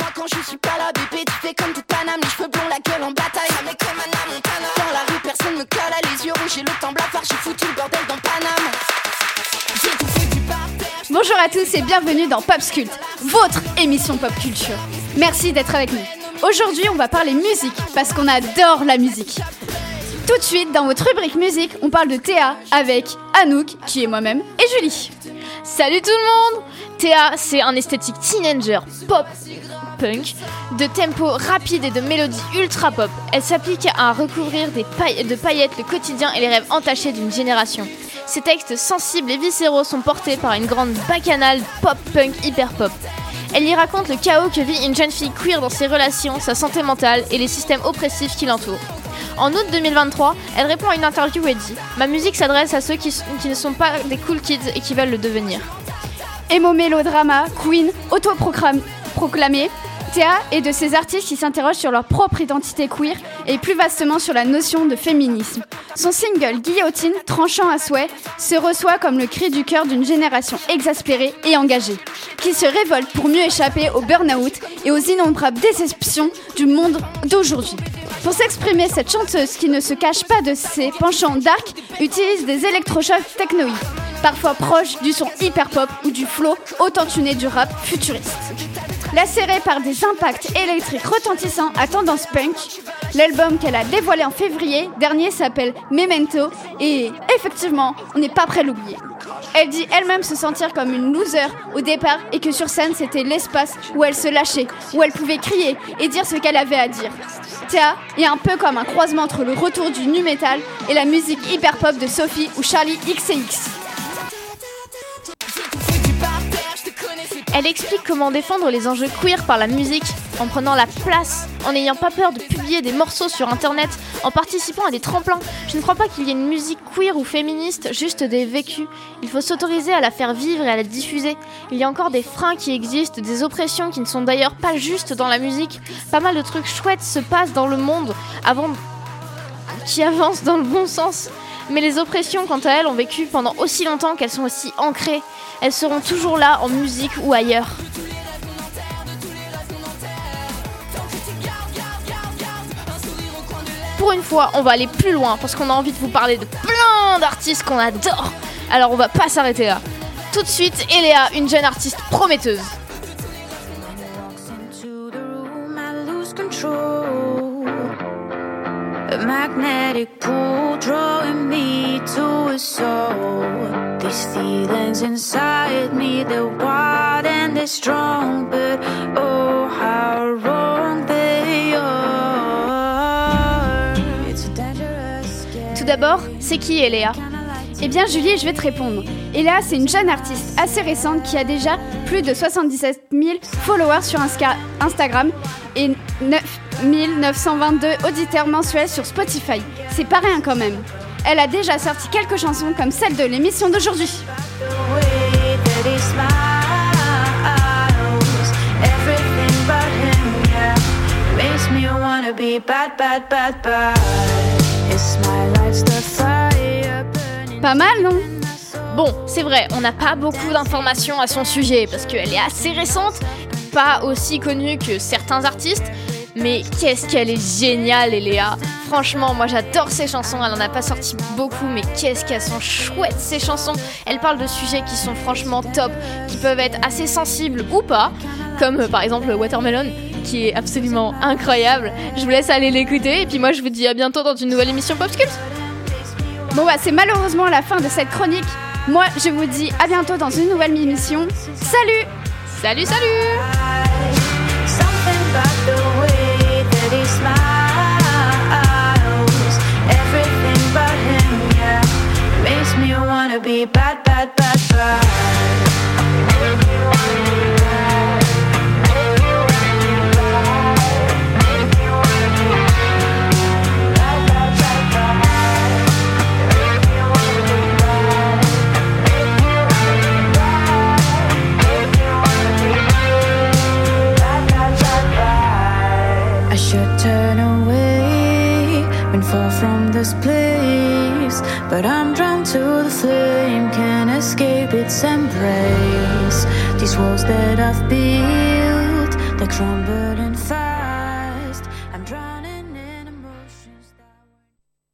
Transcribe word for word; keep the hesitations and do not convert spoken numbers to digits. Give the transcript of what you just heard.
quand je suis pas là. Bébé, tu fais comme toute Paname, les cheveux blonds, la gueule en bataille. Jamais comme Anna Montana. Dans la rue, personne me cala, les yeux rouges, j'ai le temps blafard, j'ai foutu le bordel dans Paname. J'ai tout fait du parterre. Bonjour à tous et bienvenue dans Popscult, votre émission pop culture. Merci d'être avec nous. Aujourd'hui, on va parler musique parce qu'on adore la musique. Tout de suite, dans votre rubrique musique, on parle de Théa avec Anouk, qui est moi-même, et Julie. Salut tout le monde! Théa, c'est un esthétique teenager pop punk, de tempo rapide et de mélodie ultra pop. Elle s'applique à recouvrir des paille- de paillettes le quotidien et les rêves entachés d'une génération. Ses textes sensibles et viscéraux sont portés par une grande bacchanale pop-punk hyper-pop. Elle y raconte le chaos que vit une jeune fille queer dans ses relations, sa santé mentale et les systèmes oppressifs qui l'entourent. En août deux mille vingt-trois, elle répond à une interview où elle dit « Ma musique s'adresse à ceux qui, qui ne sont pas des cool kids et qui veulent le devenir. » Emo mélodrama, queen, autoproclamée, Théa est de ces artistes qui s'interrogent sur leur propre identité queer et plus vastement sur la notion de féminisme. Son single Guillotine, tranchant à souhait, se reçoit comme le cri du cœur d'une génération exaspérée et engagée, qui se révolte pour mieux échapper au burn-out et aux innombrables déceptions du monde d'aujourd'hui. Pour s'exprimer, cette chanteuse qui ne se cache pas de ses penchants dark utilise des électrochocs technoïdes, parfois proches du son hyper-pop ou du flow auto-tuné du rap futuriste. Lacérée par des impacts électriques retentissants à tendance punk, l'album qu'elle a dévoilé en février dernier s'appelle Memento et effectivement, on n'est pas prêt de l'oublier. Elle dit elle-même se sentir comme une loser au départ et que sur scène c'était l'espace où elle se lâchait, où elle pouvait crier et dire ce qu'elle avait à dire. Théa est un peu comme un croisement entre le retour du nu metal et la musique hyper-pop de Sophie ou Charlie X C X. Elle explique comment défendre les enjeux queer par la musique, en prenant la place, en n'ayant pas peur de publier des morceaux sur internet, en participant à des tremplins. Je ne crois pas qu'il y ait une musique queer ou féministe, juste des vécus. Il faut s'autoriser à la faire vivre et à la diffuser. Il y a encore des freins qui existent, des oppressions qui ne sont d'ailleurs pas justes dans la musique. Pas mal de trucs chouettes se passent dans le monde avant qui avancent dans le bon sens. Mais les oppressions, quant à elles, ont vécu pendant aussi longtemps qu'elles sont aussi ancrées. Elles seront toujours là, en musique ou ailleurs. Pour une fois, on va aller plus loin, parce qu'on a envie de vous parler de plein d'artistes qu'on adore. Alors on va pas s'arrêter là. Tout de suite, Eléa, une jeune artiste prometteuse. A magnetic pull drawing me to a soul. These feelings inside me, they're wild and they're strong, but oh how wrong they are. It's a dangerous game. Tout d'abord, c'est qui Eléa ? Eh bien Julie, je vais te répondre. Eléa, c'est une jeune artiste assez récente qui a déjà plus de soixante-dix-sept mille followers sur Insta- Instagram et neuf mille neuf cent vingt-deux auditeurs mensuels sur Spotify. C'est pas rien quand même. Elle a déjà sorti quelques chansons comme celle de l'émission d'aujourd'hui. Pas mal, non ? Bon, c'est vrai, on n'a pas beaucoup d'informations à son sujet, parce qu'elle est assez récente, pas aussi connue que certains artistes, mais qu'est-ce qu'elle est géniale, Eléa. Franchement, moi j'adore ses chansons, elle en a pas sorti beaucoup, mais qu'est-ce qu'elles sont chouettes ces chansons. Elle parle de sujets qui sont franchement top, qui peuvent être assez sensibles ou pas, comme euh, par exemple Watermelon, qui est absolument incroyable. Je vous laisse aller l'écouter, et puis moi je vous dis à bientôt dans une nouvelle émission Popscult. Bon bah c'est malheureusement la fin de cette chronique. Moi je vous dis à bientôt dans une nouvelle émission. Salut! Salut, salut! But I'm drawn to the flame, can't escape its embrace. These walls that I've built, they crumble.